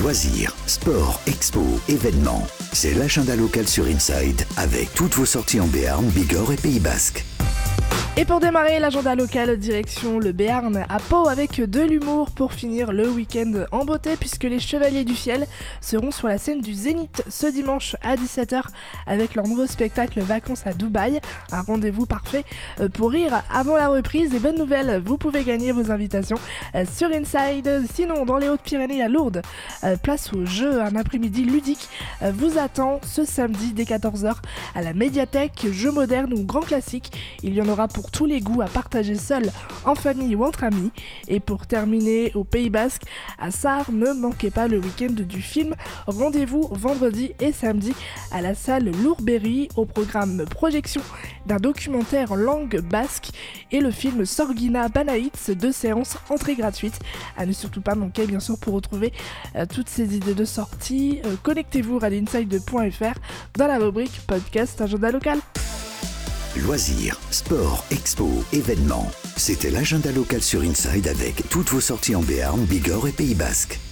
Loisirs, sport, expo, événements. C'est l'agenda local sur Inside avec toutes vos sorties en Béarn, Bigorre et Pays Basque. Et pour démarrer l'agenda local, direction le Béarn à Pau avec de l'humour pour finir le week-end en beauté puisque les Chevaliers du Fiel seront sur la scène du Zénith ce dimanche à 17h avec leur nouveau spectacle Vacances à Dubaï. Un rendez-vous parfait pour rire avant la reprise. Et bonne nouvelle, vous pouvez gagner vos invitations sur Inside. Sinon, dans les Hautes-Pyrénées à Lourdes, place au jeu, un après-midi ludique vous attend ce samedi dès 14h à la médiathèque. Jeux modernes ou grands classiques, il y en aura pour tous les goûts à partager seul, en famille ou entre amis. Et pour terminer au Pays Basque, à Sarre, ne manquez pas le week-end du film. Rendez-vous vendredi et samedi à la salle Lourberry, au programme projection d'un documentaire en langue basque et le film Sorgina Banaïts, 2 séances entrée gratuite. À ne surtout pas manquer bien sûr pour retrouver toutes ces idées de sortie. Connectez-vous à radioside.fr dans la rubrique podcast agenda local. Loisirs, sport, expo, événements. C'était l'agenda local sur Inside avec toutes vos sorties en Béarn, Bigorre et Pays Basque.